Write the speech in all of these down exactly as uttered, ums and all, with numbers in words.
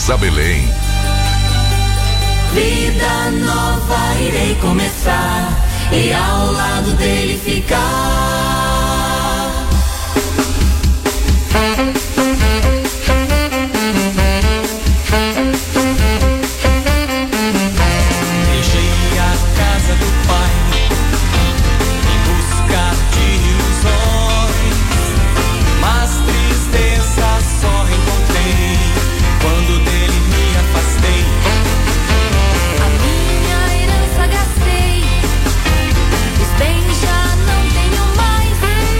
vamos a Belém. Vida nova irei começar e ao lado dele ficar. Deixei a casa do pai em busca de ilusões, mas tristeza só encontrei quando dele me afastei. A minha herança gastei, os bens já não tenho mais.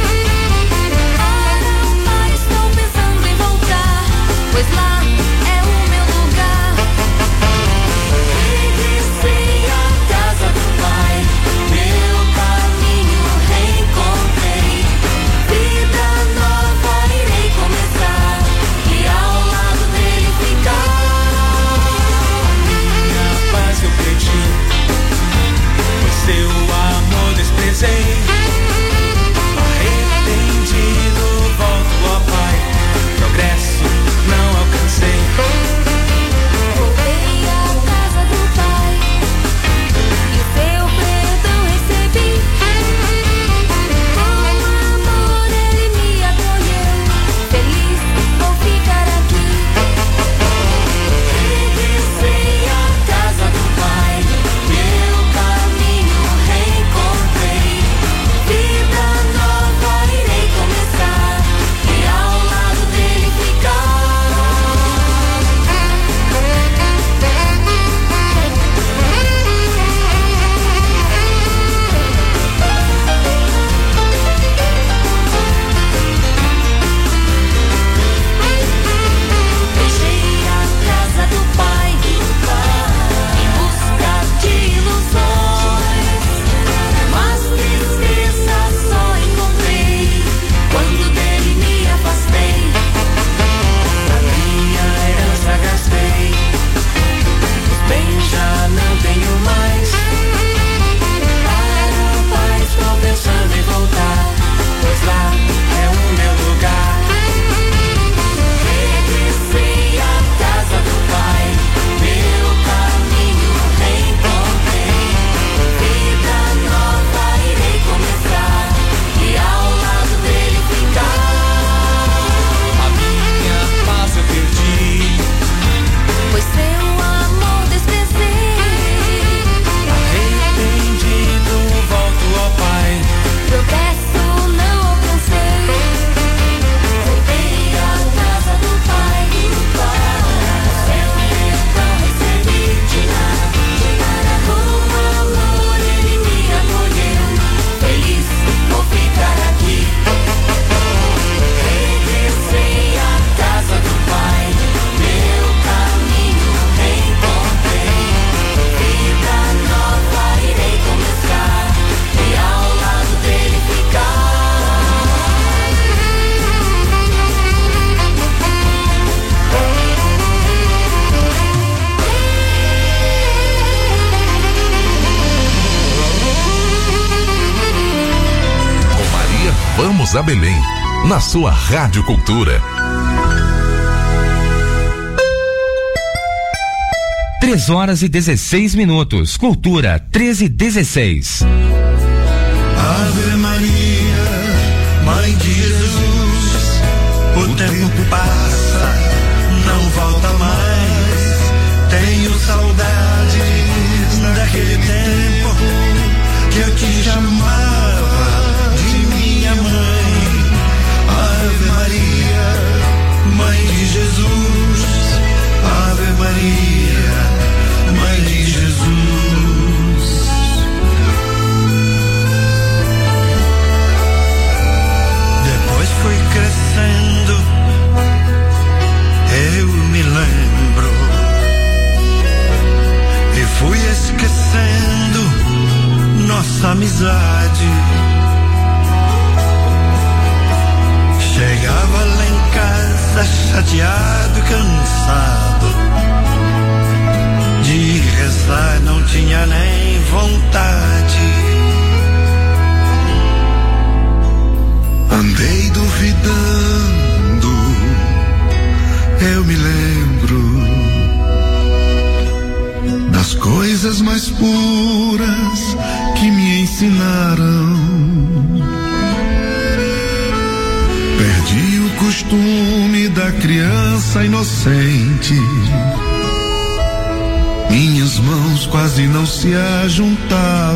Ora, mas estou pensando em voltar, pois lá é o meu lugar. Regressei à casa do pai, meu caminho reencontrei. Vida nova irei começar e ao lado dele ficar. Minha paz eu perdi, pois seu amor desprezei. Arrependido volto, ó Pai, progresso não alcancei. Voltei à casa do pai e o seu perdão recebi. Com amor ele me acolheu, feliz vou ficar aqui. Regressei à casa do pai, meu caminho reencontrei. Vida nova irei começar e ao lado dele ficar. Deixei a casa do pai em busca de ilusões, mas tristeza só encontrei quando dele me afastei. A minha herança gastei, os bens já não tenho mais. Para o pai Estou pensando em voltar, pois lá é o meu lugar. regressei à casa do pai, meu caminho reencontrei. Vida nova irei começar e ao lado dele ficar. A minha paz eu perdi, Pois seu amor desprezei. arrependido volto, ó Pai. Progresso não alcancei. Voltei à casa do pai, seu perdão recebi. Com amor ele me acolheu, feliz vou ficar aqui. Regressei à casa do pai, meu caminho reencontrei. Vida nova irei começar e ao lado dele ficar. Com Maria, vamos a Belém. Na sua Rádio Cultura. Três horas e dezesseis minutos. Cultura treze e dezesseis. Ave Maria, Mãe de Jesus, o tempo passa, não volta mais. Tenho saudades daquele tempo que eu te chamava de minha mãe. Ave Maria, Mãe de Jesus, Ave Maria, Mãe de Jesus. Depois fui crescendo, eu me lembro, e fui esquecendo nossa amizade. Chegava lá em casa chateado, cansado de rezar, não tinha nem vontade. Andei duvidando, eu me lembro. ensinaram. Perdi o costume da criança inocente. Minhas mãos quase não se ajuntavam.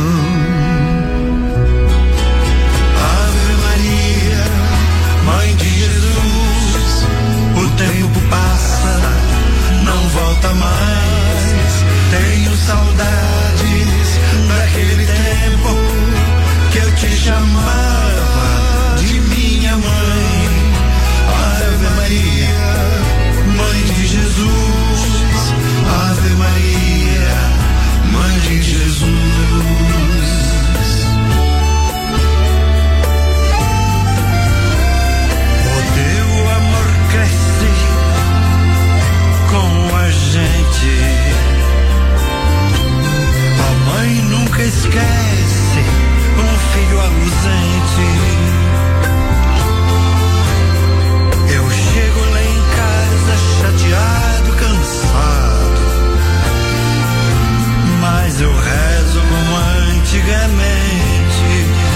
Ave Maria, Mãe de Jesus, o tempo passa, não volta mais. Tenho saudades daquele tempo que eu te chamava de minha mãe. Ave Maria, Mãe de Jesus, Ave Maria, Mãe de Jesus. O teu amor cresce com a gente. A mãe nunca esquece um filho ausente. Eu chego lá em casa chateado, cansado, mas eu rezo como antigamente.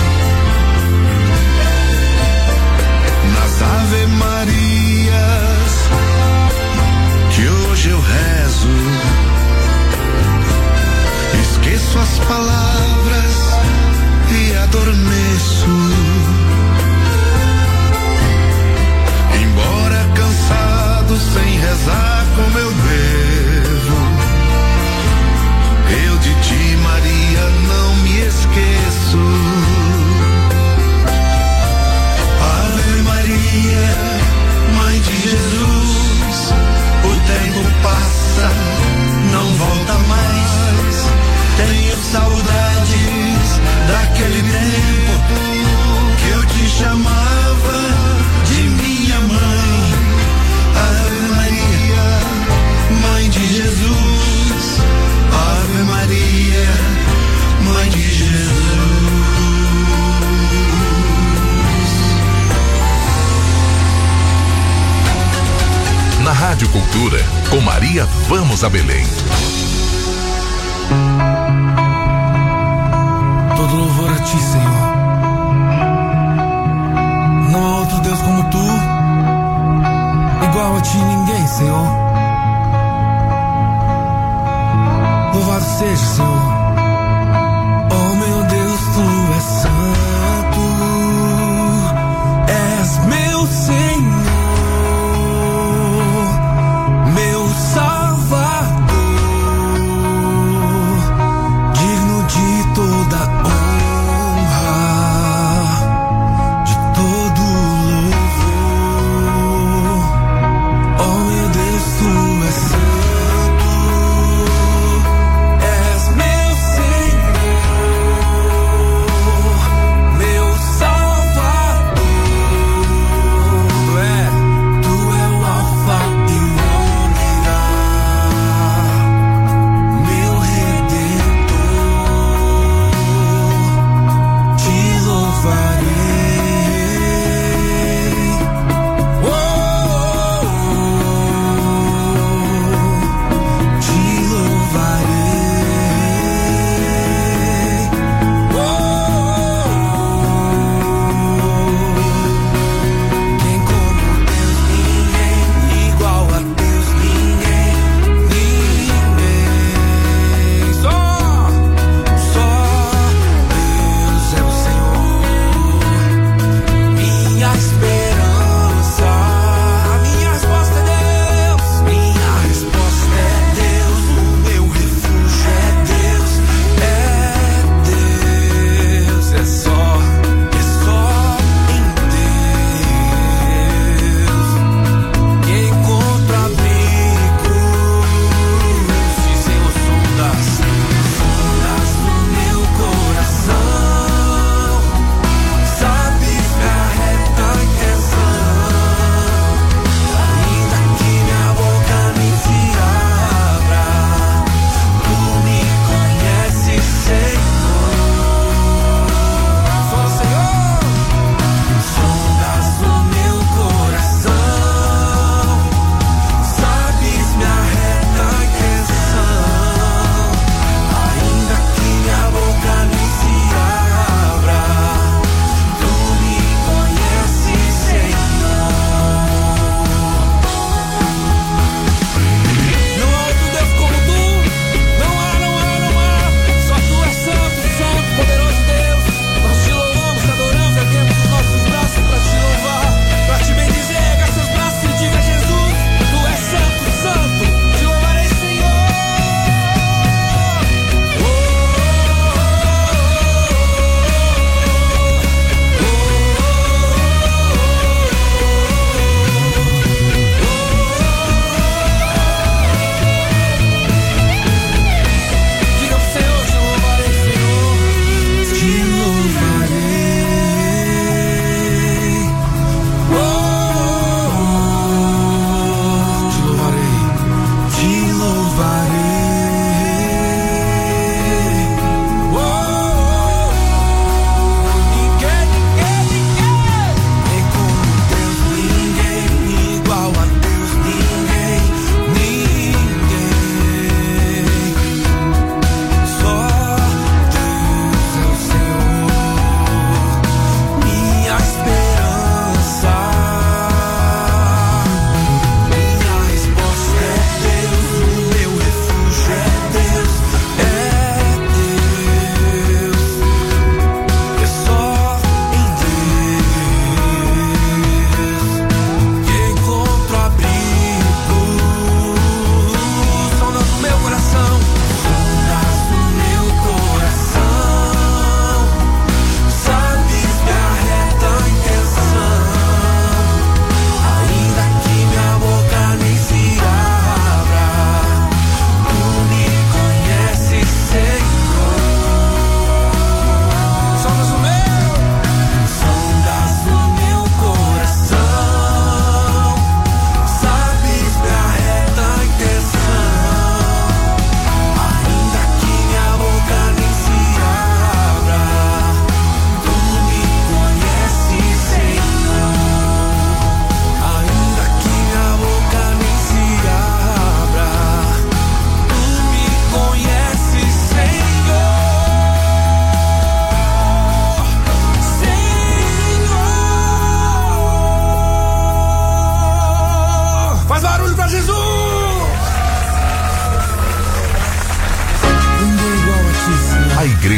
Nas Ave Marias que hoje eu rezo, esqueço as palavras e adormeço. Embora cansado, sem rezar como eu devo, eu de ti, Maria, não me esqueço. Ave Maria, Mãe de Jesus, o tempo passa, não volta mais. Tenho saudades daquele tempo que eu te chamava de minha mãe. Ave Maria, Mãe de Jesus, Ave Maria, Mãe de Jesus. Na Rádio Cultura, com Maria Vamos a Belém. Todo louvor a ti, Senhor. Não há outro Deus como tu, igual a ti ninguém, Senhor. Louvado seja, Senhor. Oh meu Deus, tu és santo, és meu Senhor, meu Salvador, digno de toda honra, de todo louvor. Oh meu Deus, tu és santo, és meu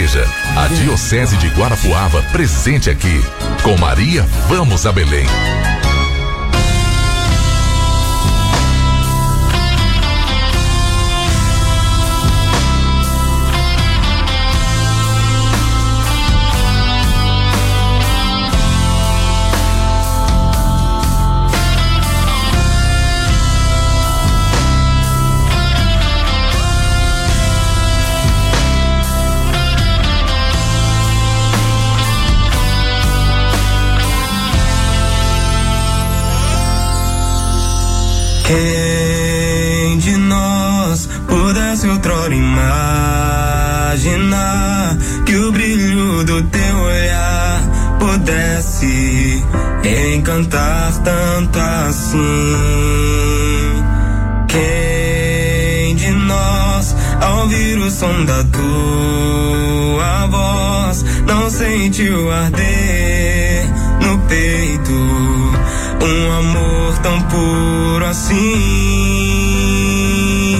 Igreja, a Diocese de Guarapuava presente aqui. Com Maria, vamos a Belém. Quem de nós pudesse outrora imaginar que o brilho do teu olhar pudesse encantar tanto assim? Quem de nós, ao ouvir o som da tua voz, não sentiu arder no peito um amor tão puro assim?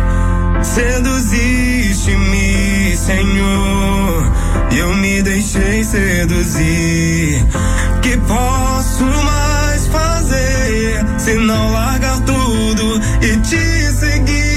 Seduziste-me, Senhor, e eu me deixei seduzir. Que posso mais fazer se não largar tudo e te seguir?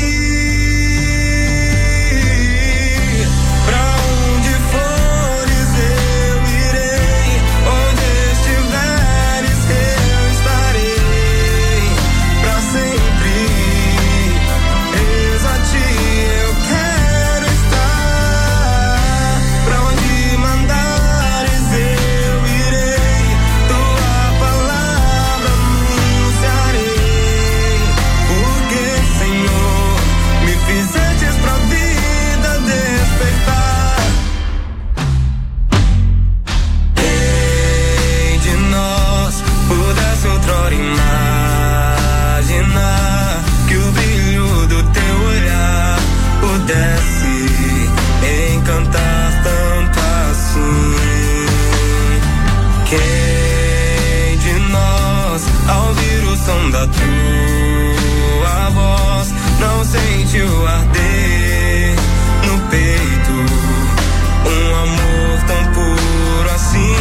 Da tua voz não sentiu arder no peito um amor tão puro assim?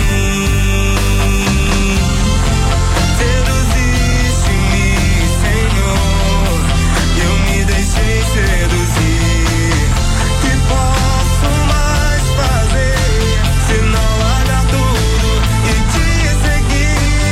Seduziste-me, Senhor, e eu me deixei seduzir. Que posso mais fazer se não largar tudo e te seguir?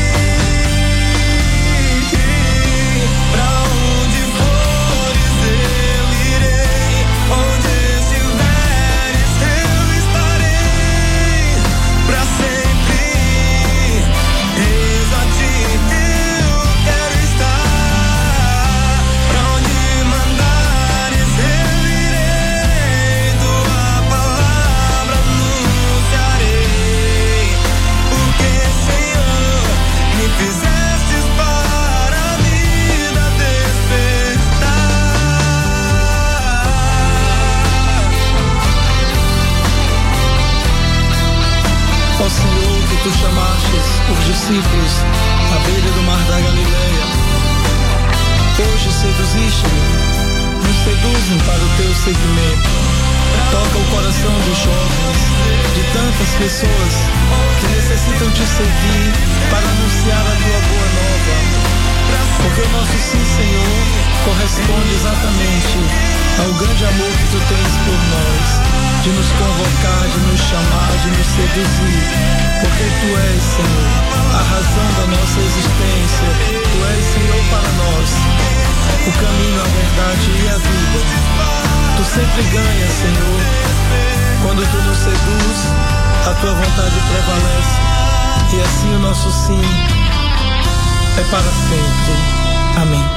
Ó Senhor, que tu chamastes os discípulos à beira do mar da Galileia, hoje seduziste-me, nos seduzem para o teu seguimento. Toca o coração dos jovens, de tantas pessoas que necessitam te seguir para anunciar a tua boa nova. Porque o nosso sim, Senhor, corresponde exatamente ao grande amor que tu tens por nós, de nos convocar, de nos chamar, de nos seduzir. Porque tu és, Senhor, a razão da nossa existência. Tu és, Senhor, para nós o caminho, a verdade e a vida. Tu sempre ganhas, Senhor. Quando tu nos seduz, a tua vontade prevalece. E assim o nosso sim é para sempre. Amém.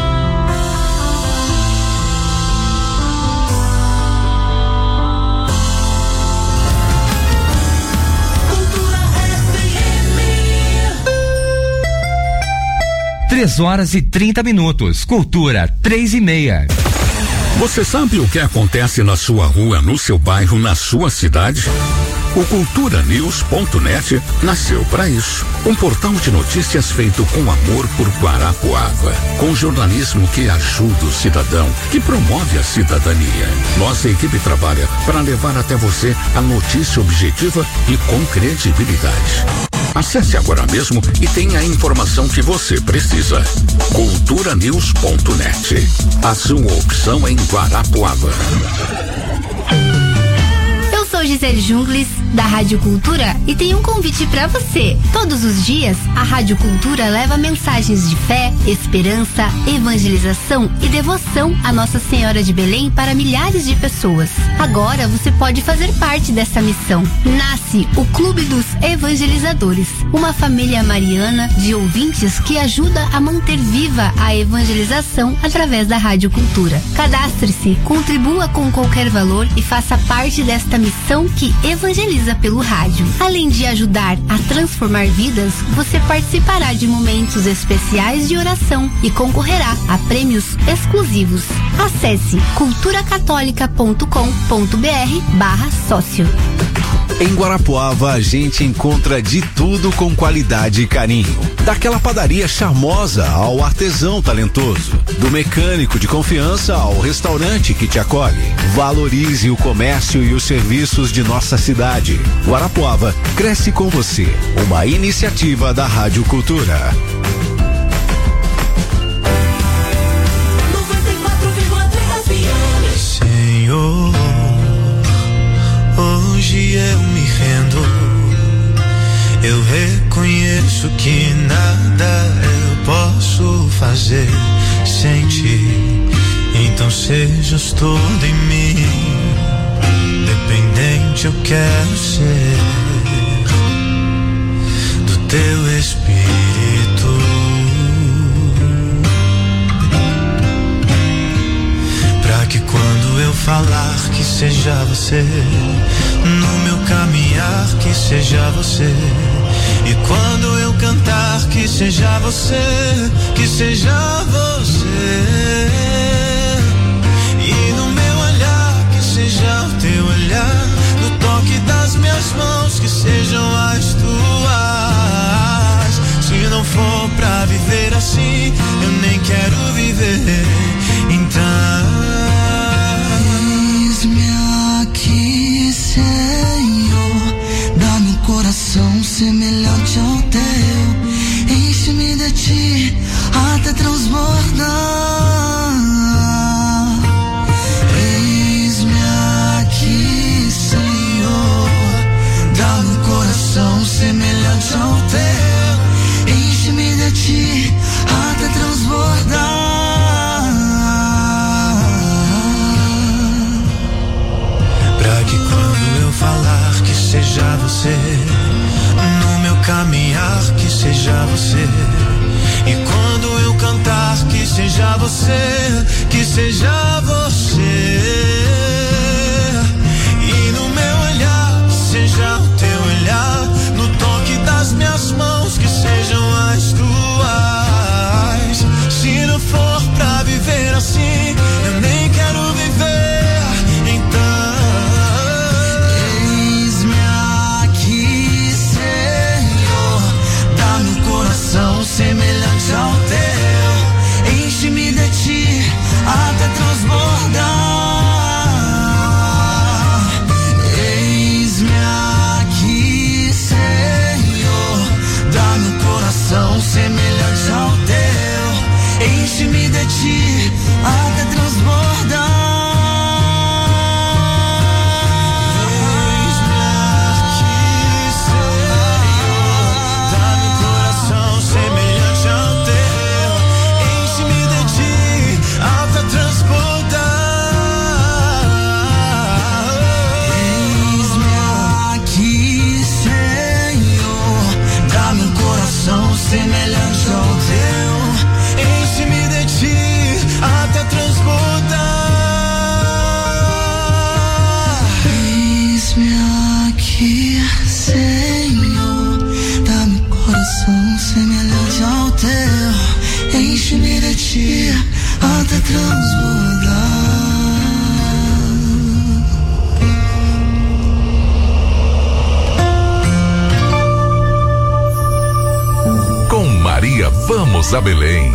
Três horas e trinta minutos. Cultura três e meia. Você sabe o que acontece na sua rua, no seu bairro, na sua cidade? O cultura news ponto net nasceu para isso. Um portal de notícias feito com amor por Guarapuava, com jornalismo que ajuda o cidadão, que promove a cidadania. Nossa equipe trabalha para levar até você a notícia objetiva e com credibilidade. Acesse agora mesmo e tenha a informação que você precisa. cultura news ponto net. A sua opção em Guarapuava. Eu sou Gisele Jungles, da Rádio Cultura, e tenho um convite para você. Todos os dias, a Rádio Cultura leva mensagens de fé, esperança, evangelização e devoção à Nossa Senhora de Belém para milhares de pessoas. Agora você pode fazer parte dessa missão. Nasce o Clube dos Evangelizadores, uma família mariana de ouvintes que ajuda a manter viva a evangelização através da Rádio Cultura. Cadastre-se, contribua com qualquer valor e faça parte desta missão que evangeliza pelo rádio. Além de ajudar a transformar vidas, você participará de momentos especiais de oração e concorrerá a prêmios exclusivos. Acesse cultura católica ponto com ponto br barra sócio. Em Guarapuava a gente encontra de tudo com qualidade e carinho. Daquela padaria charmosa ao artesão talentoso. Do mecânico de confiança ao restaurante que te acolhe. Valorize o comércio e os serviços de nossa cidade. Guarapuava cresce com você. Uma iniciativa da Rádio Cultura. Senhor, hoje eu me rendo. Eu reconheço que nada eu posso fazer sem ti. Então sejas todo em mim. Dependente eu quero ser do teu Espírito. Pra que quando eu falar que seja você, no meu caminhar que seja você, e quando eu cantar que seja você, que seja você, e no meu olhar que seja o teu olhar, no toque das minhas mãos que sejam as tuas. Se não for pra viver assim, eu nem quero viver. Então aqui, Senhor, dá-me um coração semelhante ao teu, enche-me de ti até transbordar. Eis-me aqui, Senhor, dá-me um coração semelhante ao teu, enche-me de ti até transbordar. Falar que seja você, no meu caminhar que seja você, e quando eu cantar que seja você, que seja você, e no meu olhar que seja o teu olhar, no toque das minhas mãos que sejam as tuas. Se não for pra viver assim, eu nem quero viver. Semelhante ao teu, enche-me de ti até transbordar. Eis-me aqui, Senhor, dá-me um coração semelhante ao teu, enche-me de ti até transbordar. Semelhante ao teu, enche-me de ti até transbordar. Eis-me aqui, Senhor, dá-me um coração semelhante ao teu, enche-me de ti até transbordar. vamos a Belém.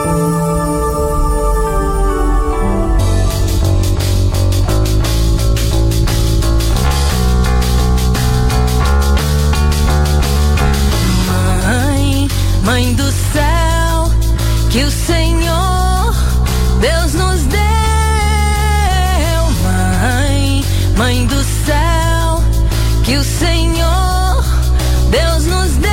Mãe, mãe do céu, que o Senhor Deus nos deu. Mãe, mãe do céu, que o Senhor Deus nos deu.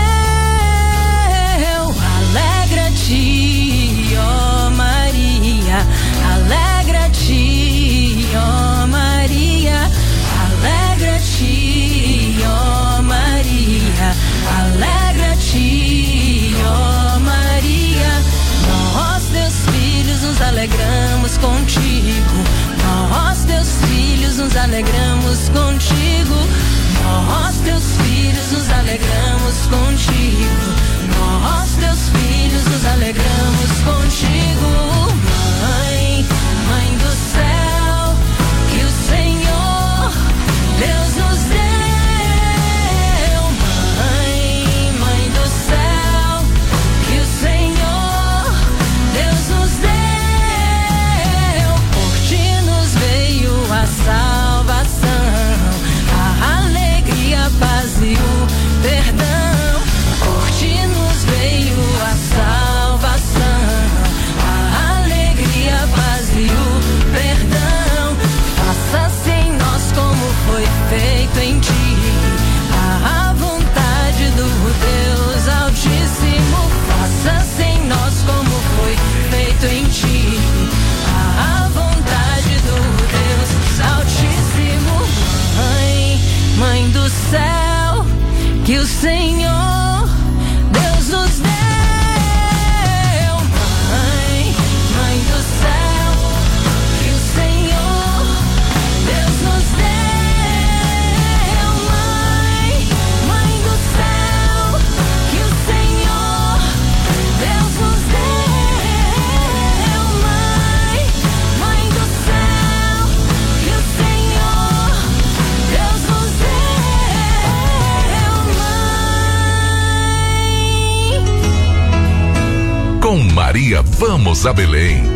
Alegra-te, ó Maria, alegra-te, ó Maria, alegra-te, ó Maria, alegra-te, ó Maria. Nós, teus filhos, nos alegramos contigo. Nós, teus filhos, nos alegramos contigo. Nós, teus filhos, nos alegramos contigo. Nós, teus filhos, nos alegramos contigo. Mãe, mãe do céu, que o Senhor Deus nos deu. Mãe, mãe do céu, que o Senhor Deus nos deu. Por ti nos veio a salvação, a alegria, a paz e o perdão. Por ti nos veio a salvação, a alegria, a paz e o perdão. Faça-se em nós como foi feito em ti, a vontade do Deus Altíssimo. Faça-se em nós como foi feito em ti, a vontade do Deus Altíssimo. Mãe, mãe do céu, que o Senhor Deus nos deu. Mãe, mãe do céu, que o Senhor Deus nos deu. Mãe, mãe do céu, que o Senhor Deus nos deu. Mãe, mãe do céu, que o Senhor Deus nos deu. Com Maria, vamos a Belém.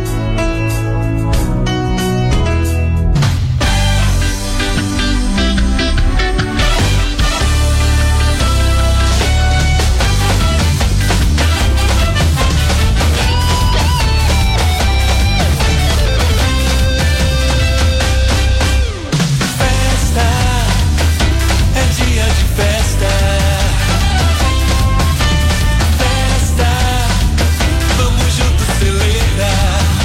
Festa, é dia de festa. Festa, vamos juntos celebrar.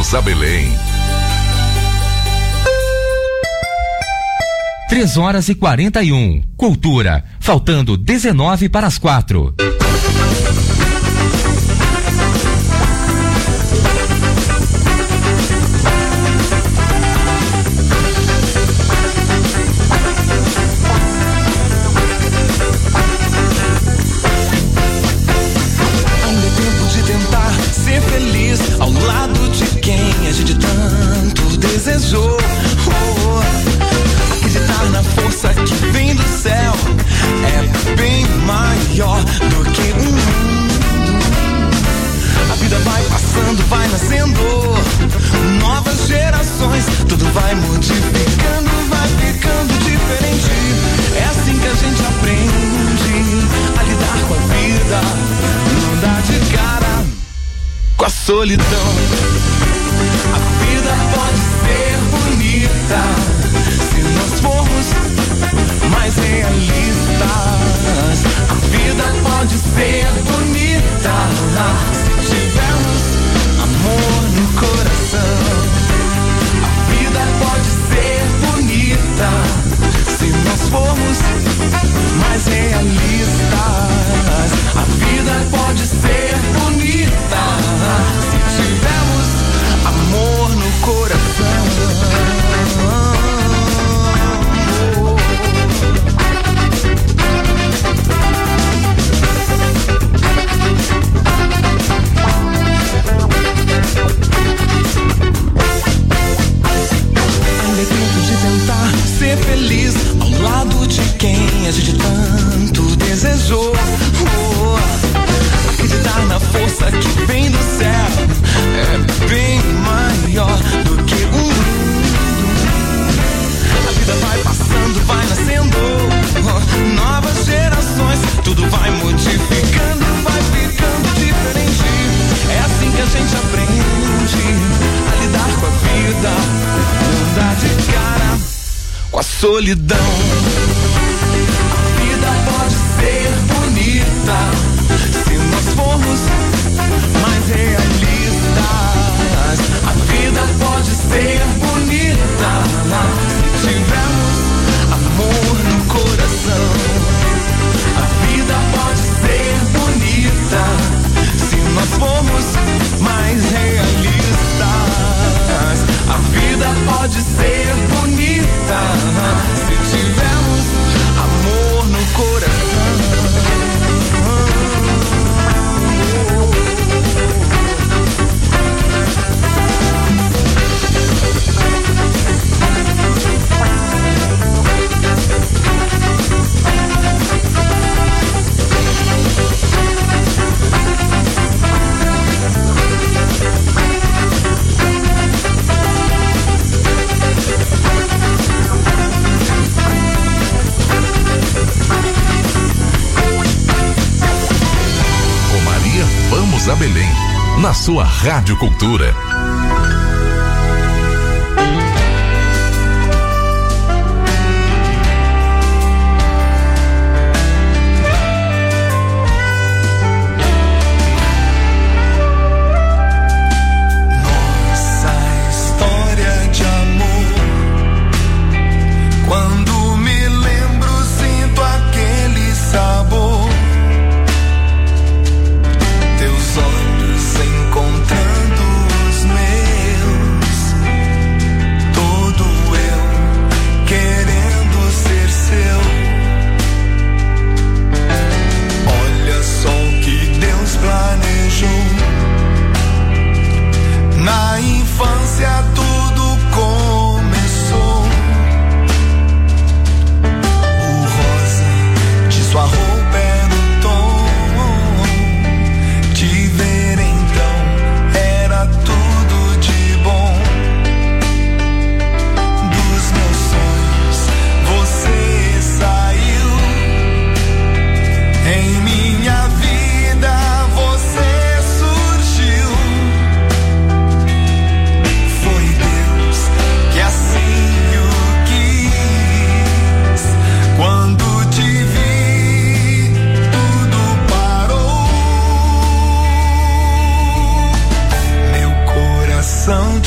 vamos a Belém. Três horas e quarenta e um. Cultura. Faltando dezenove para as quatro. Ainda é tempo de tentar ser feliz ao lado de quem a gente tanto desejou. Oh, acreditar na força que vem do céu é bem maior do que um mundo. A vida vai passando, vai nascendo novas gerações, tudo vai modificando, vai ficando diferente. É assim que a gente aprende a lidar com a vida, não dá de cara com a solidão. A vida pode ser bonita se nós formos mais realistas. A vida pode ser bonita se tivermos amor no coração. A vida pode ser bonita se nós formos mais realistas. A vida pode ser bonita se tivermos amor no coração. Ainda é tempo de tentar ser feliz ao lado de quem a gente tanto desejou. Oh, acreditar na força que vem do céu é bem maior do que um mundo. A vida vai passando, vai nascendo oh, novas gerações, tudo vai modificando, vai ficando diferente. É assim que a gente aprende a lidar com a vida, não dá de cara com a solidão. A vida pode ser bonita se nós formos mais realistas. A vida pode ser bonita se tivermos amor no coração. A vida pode ser bonita se nós formos mais realistas. A vida pode ser bonita se tivermos amor no coração. Vamos a Belém, na sua Rádio Cultura. Nossa história de amor, quando me lembro sinto aquele sabor. Teus olhos encontrando os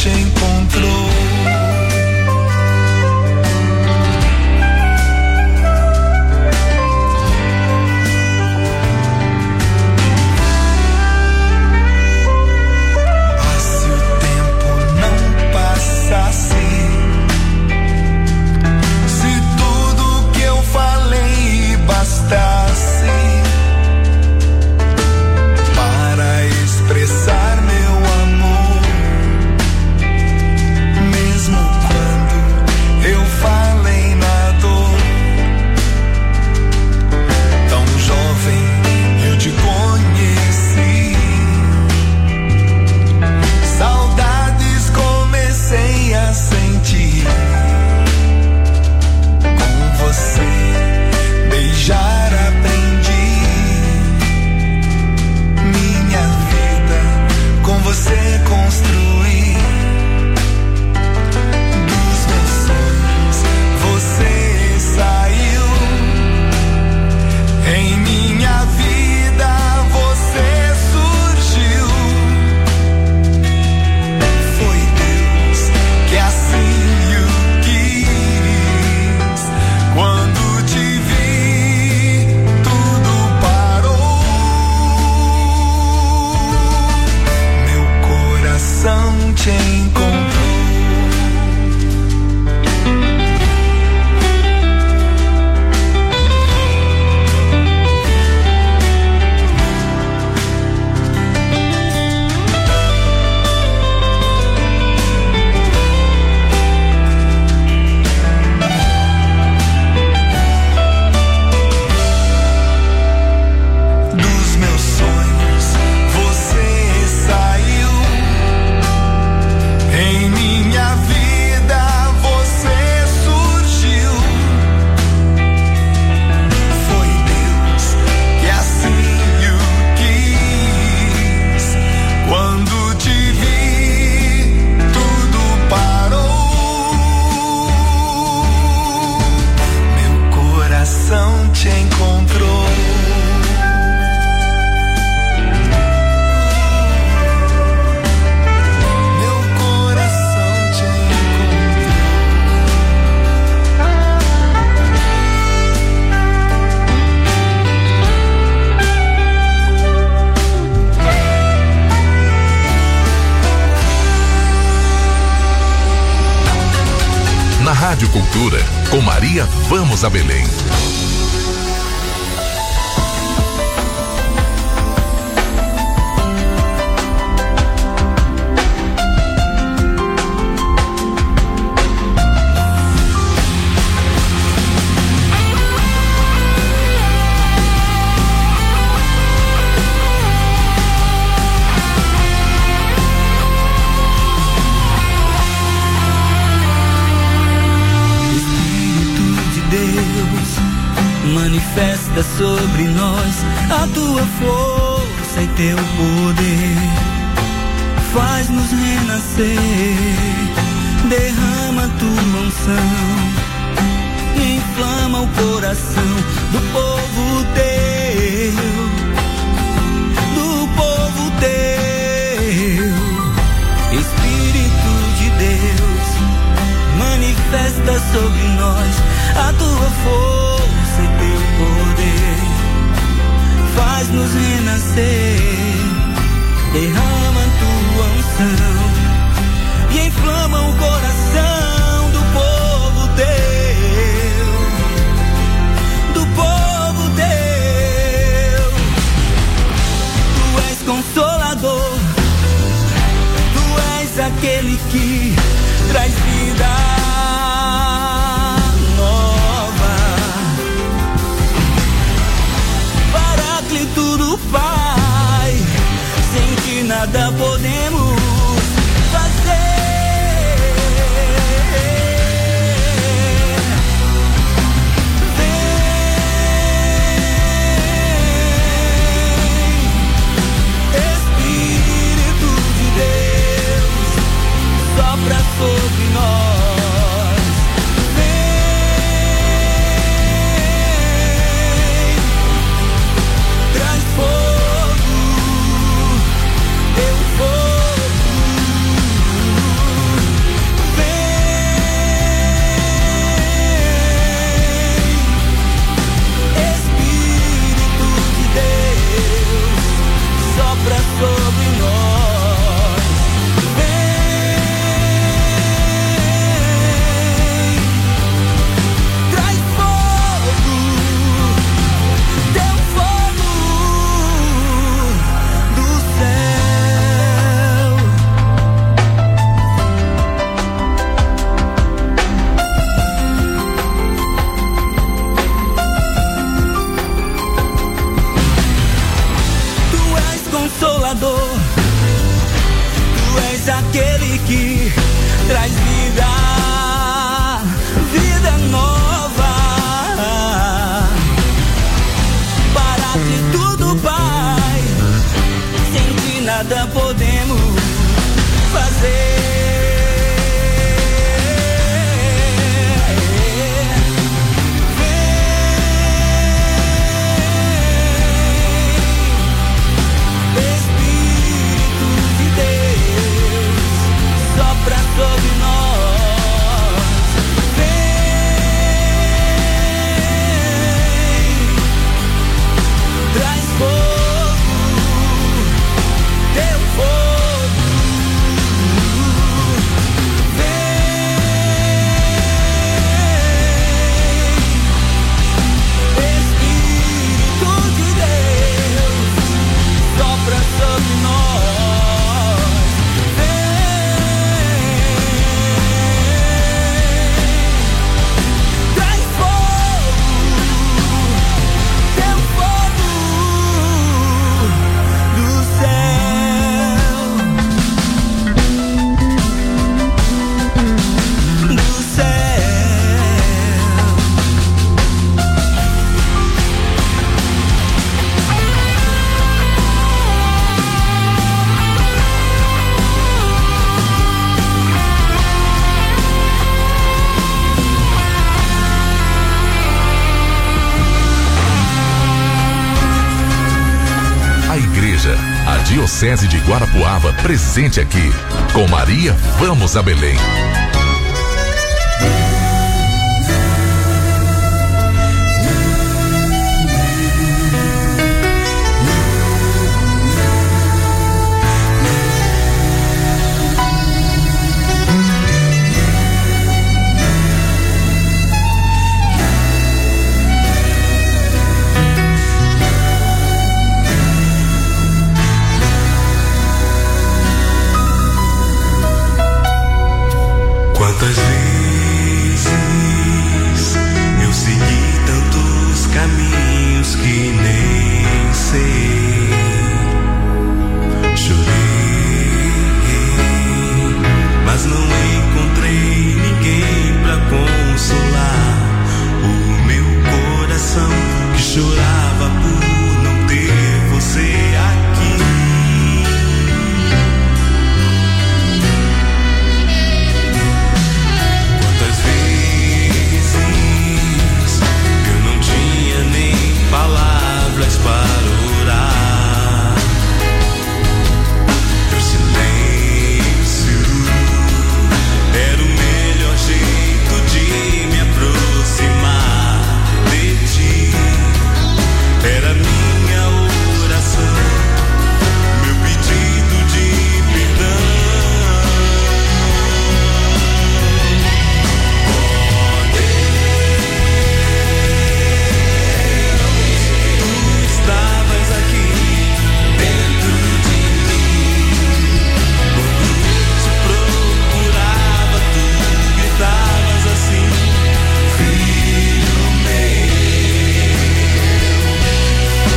te encontrou. Para expressar meu amor, mesmo quando eu falei na dor. Tão jovem eu te conheci, saudades comecei a sentir. Com você beijar aprendi, minha vida com você construí. Dos meus sonhos você saiu, em minha vida você surgiu. Foi Deus que assim o quis. Quando te vi, tudo parou. Meu coração te encontrou. Dos meus sonhos você saiu, em minha vida você surgiu. Foi Deus que assim o quis. Quando te vi, tudo parou. Meu coração te encontrou. Meu coração te encontrou. Na Rádio Cultura, com Maria Vamos a Belém. Manifesta sobre nós a tua força e teu poder. Faz-nos renascer, derrama tua unção, inflama o coração do povo teu, do povo teu. Espírito de Deus, manifesta sobre nós a tua força e teu poder. Faz-nos renascer, derrama tua unção e inflama o coração do povo teu, do povo teu. Tu és consolador, tu és aquele que traz vida tudo, Pai, sem ti nada podemos fazer. Vem, Espírito de Deus, sopra sobre nós. Fogo, teu fogo. Salvador. Tu és aquele que traz vida, vida nova. Para de tudo, Pai, sem ti nada podemos fazer. Sobre nós, vem, traz fogo, teu fogo, vem, Espírito de Deus, sopra sobre nós. A Diocese de Guarapuava presente aqui. Com Maria, vamos a Belém. Quantas vezes eu segui tantos caminhos que nem sei, chorei, mas não encontrei ninguém pra consolar o meu coração que chorava por não ter você aqui. Palavras para orar, teu silêncio era o melhor jeito de me aproximar de ti. Era minha oração, meu pedido de perdão. Estavas aqui dentro de mim, quando te procurava, tu gritavas assim: filho meu.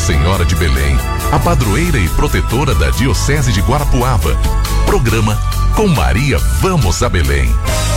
Senhora de Belém, a padroeira e protetora da Diocese de Guarapuava. Programa Com Maria Vamos a Belém.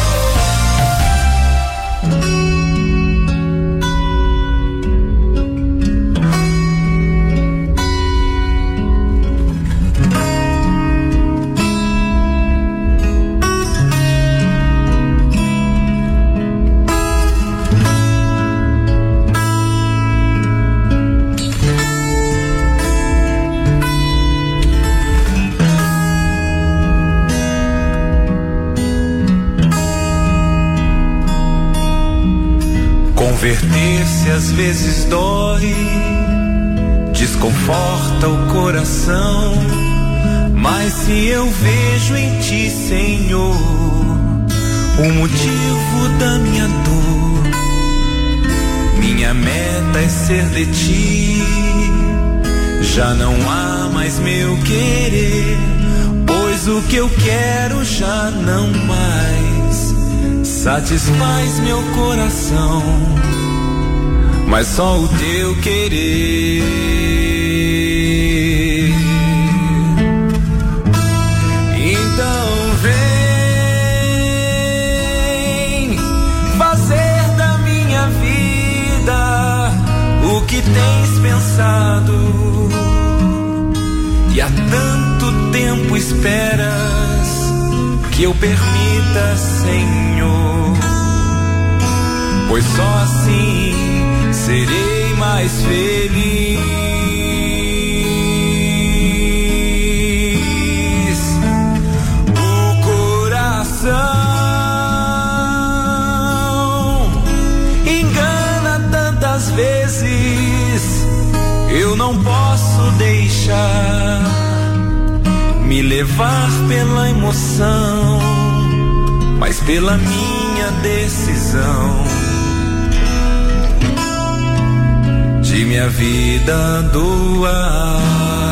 Converter-se às vezes dói, desconforta o coração, mas se eu vejo em ti, Senhor, o motivo da minha dor, minha meta é ser de ti, já não há mais meu querer, pois o que eu quero já não mais satisfaz meu coração, mas só o teu querer. Então vem fazer da minha vida o que tens pensado, e há tanto tempo esperas que eu permita, Senhor, pois só assim serei mais feliz. O coração engana tantas vezes, eu não posso deixar me levar pela emoção, mas pela minha decisão de minha vida doar.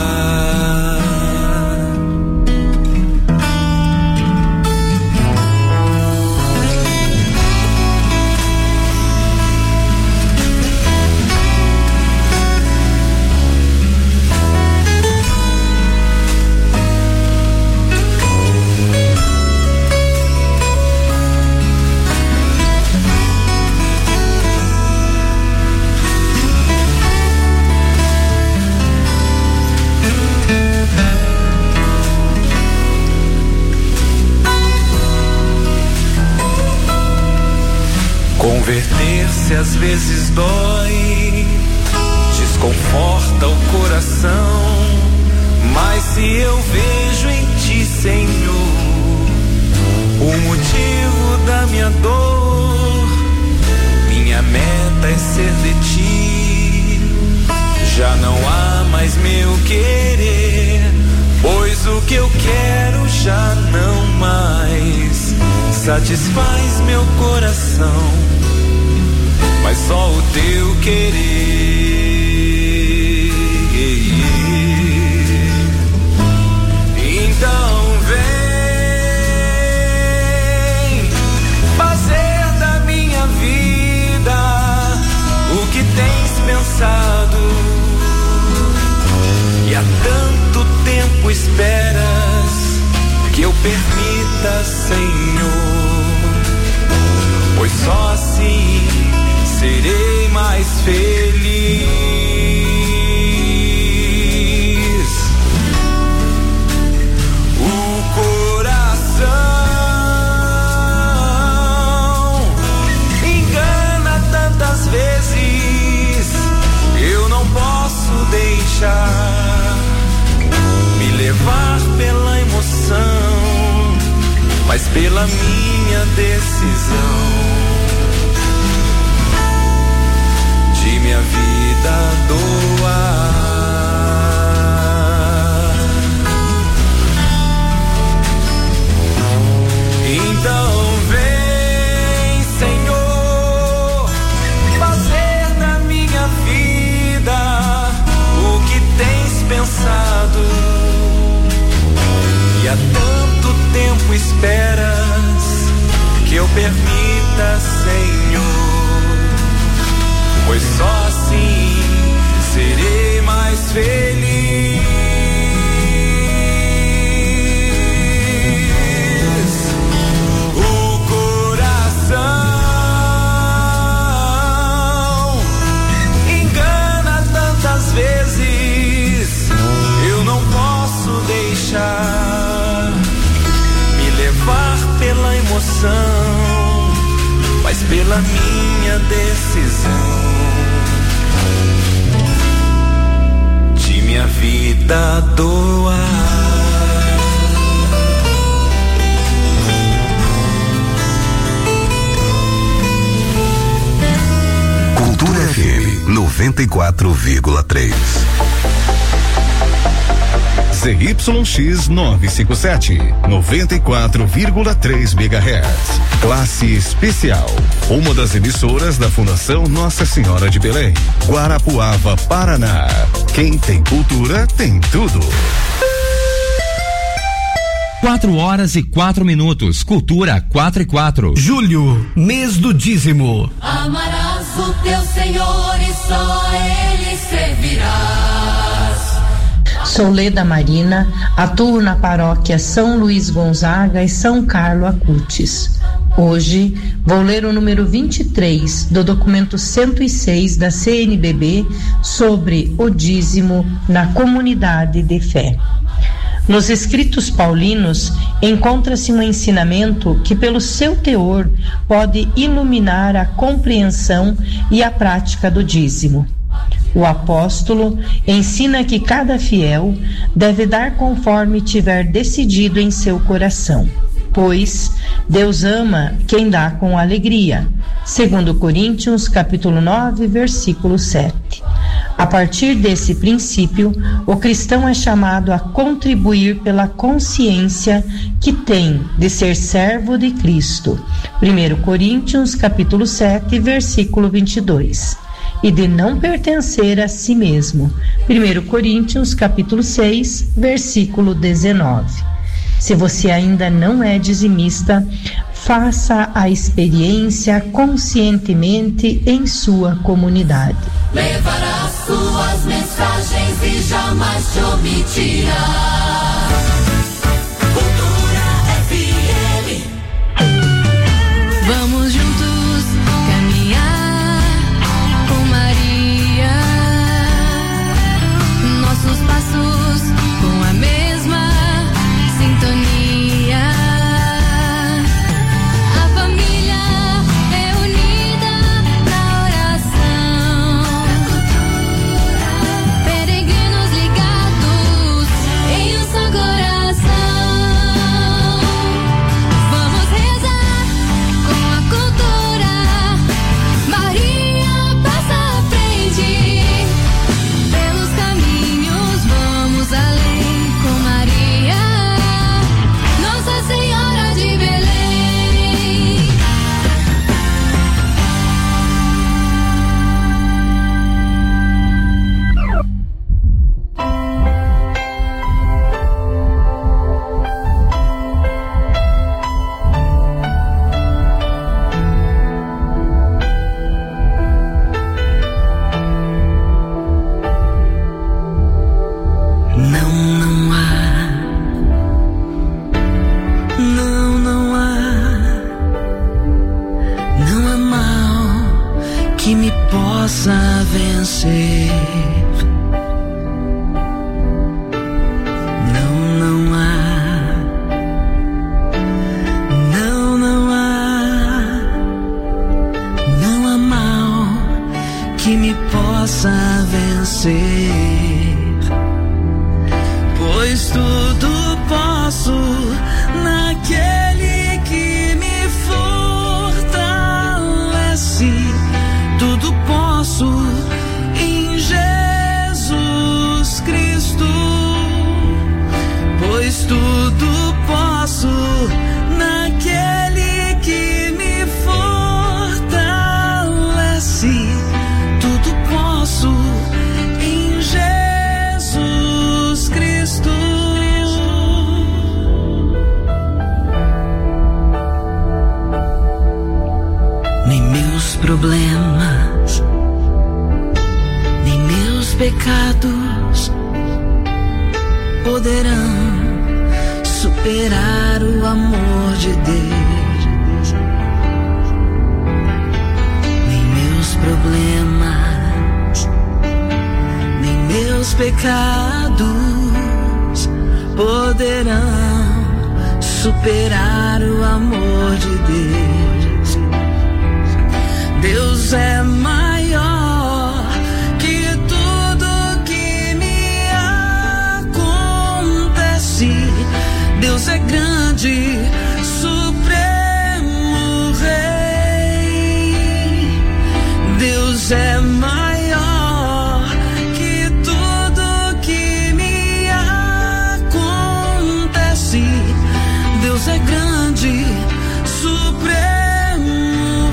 Converter-se às vezes dói, desconforta o coração, mas se eu vejo em ti, Senhor, o motivo da minha dor, minha meta é ser de ti, já não há mais meu querer, pois o que eu quero já não mais satisfaz meu coração, mas só o teu querer. Então vem fazer da minha vida o que tens pensado, e há tanto tempo esperas que eu permita, Senhor, pois só assim serei mais feliz. O coração engana tantas vezes, eu não posso deixar me levar pela emoção, mas pela minha decisão de minha vida doar. Então vem, Senhor, fazer da minha vida o que tens pensado, e há tanto tempo esperas que eu permita, Senhor, pois só assim serei mais feliz. O coração engana tantas vezes, eu não posso deixar me levar pela emoção, mas pela minha decisão de minha vida doar. Cultura F M noventa e quatro vírgula três. Z Y X novecentos e cinquenta e sete, noventa e quatro vírgula três megahertz. Classe especial. Uma das emissoras da Fundação Nossa Senhora de Belém, Guarapuava, Paraná. Quem tem cultura tem tudo. Quatro horas e quatro minutos. Cultura quatro e quatro. Julho, mês do dízimo. Amarás o teu Senhor e só Ele servirás. Sou Leda Marina, atuo na paróquia São Luís Gonzaga e São Carlo Acutis. Hoje vou ler o número vinte e três do documento cento e seis da C N B B sobre o dízimo na comunidade de fé. Nos escritos paulinos encontra-se um ensinamento que, pelo seu teor, pode iluminar a compreensão e a prática do dízimo. O apóstolo ensina que cada fiel deve dar conforme tiver decidido em seu coração, pois Deus ama quem dá com alegria, segundo Coríntios capítulo nove, versículo sete. A partir desse princípio, o cristão é chamado a contribuir pela consciência que tem de ser servo de Cristo, primeiro Coríntios capítulo sete, versículo vinte e dois. E de não pertencer a si mesmo, primeiro Coríntios capítulo seis, versículo dezenove. Se você ainda não é dizimista, faça a experiência conscientemente em sua comunidade. Levarás suas mensagens e jamais te omitirá. Cultura F M. Vamos juntos caminhar com Maria. Nossos passos com a mesma sintonia. A família reunida na oração. Peregrinos ligados em um só coração. Vamos rezar com a cultura. Maria passa à frente. Pelos caminhos vamos além com Maria, Nossa Senhora de Belém. Não, não há, não, não há, não há mal que me possa vencer. Não, não há, não, não há, não há mal que me possa vencer. Pois tudo posso naquele que me fortalece. Tudo posso em Jesus Cristo. Pois tudo posso naquele que me fortalece. Tudo posso em Jesus Cristo. Nem meus problemas, nem meus pecados poderão superar o amor de Deus. Nem meus problemas, nem meus pecados poderão superar o amor de Deus. Deus é maior que tudo que me acontece. Deus é grande, supremo rei. Deus é maior que tudo que me acontece. Deus é grande, supremo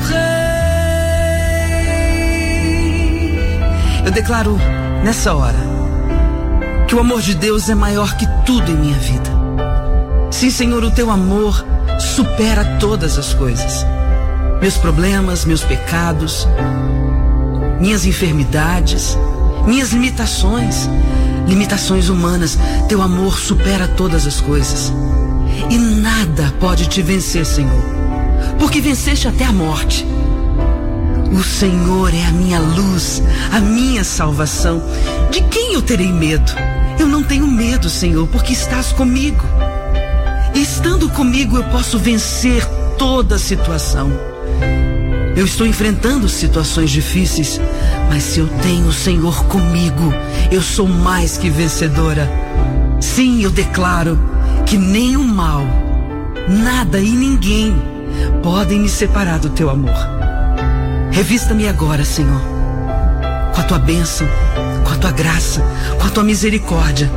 rei. Eu declaro nessa hora que o amor de Deus é maior que tudo em minha vida. Sim, Senhor, o teu amor supera todas as coisas. Meus problemas, meus pecados, minhas enfermidades, minhas limitações, limitações humanas. Teu amor supera todas as coisas. E nada pode te vencer, Senhor, porque venceste até a morte. O Senhor é a minha luz, a minha salvação. De quem eu terei medo? Eu não tenho medo, Senhor, porque estás comigo. E estando comigo eu posso vencer toda situação. Eu estou enfrentando situações difíceis, mas se eu tenho o Senhor comigo, eu sou mais que vencedora. Sim, eu declaro que nem o mal, nada e ninguém podem me separar do teu amor. Revista-me agora, Senhor, com a tua bênção, com a tua graça, com a tua misericórdia,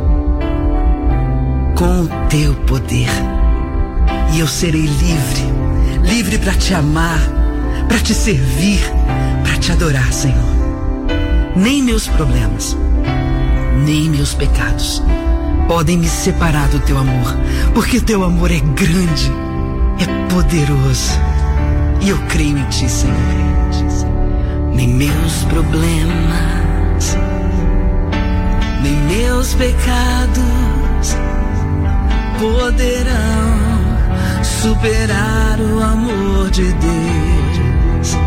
com o teu poder, e eu serei livre, livre para te amar, para te servir, para te adorar, Senhor. Nem meus problemas, nem meus pecados podem me separar do teu amor, porque o teu amor é grande, é poderoso, e eu creio em ti, Senhor. Nem meus problemas, nem meus pecados poderão superar o amor de Deus.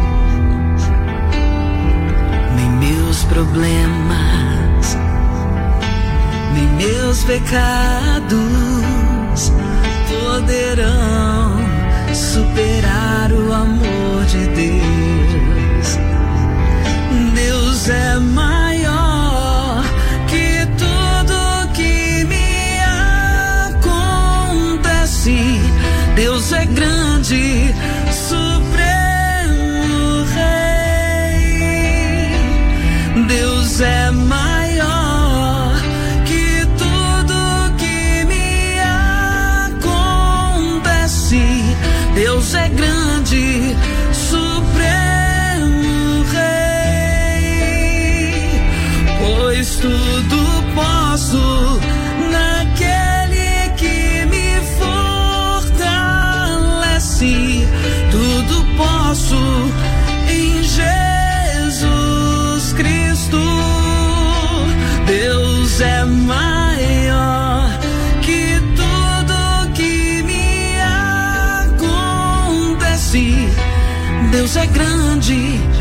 Nem meus problemas, nem meus pecados poderão superar o amor de Deus. Deus é maior que tudo que me acontece. Deus é grande, supremo rei. Deus é maior que tudo que me acontece. Deus é grande, supremo rei. Pois tudo posso naquele que me fortalece. Tudo posso em Jesus Cristo. Deus é maior que tudo que me acontece. Deus é grande,